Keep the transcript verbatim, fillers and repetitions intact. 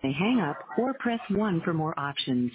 may hang up or press one for more options.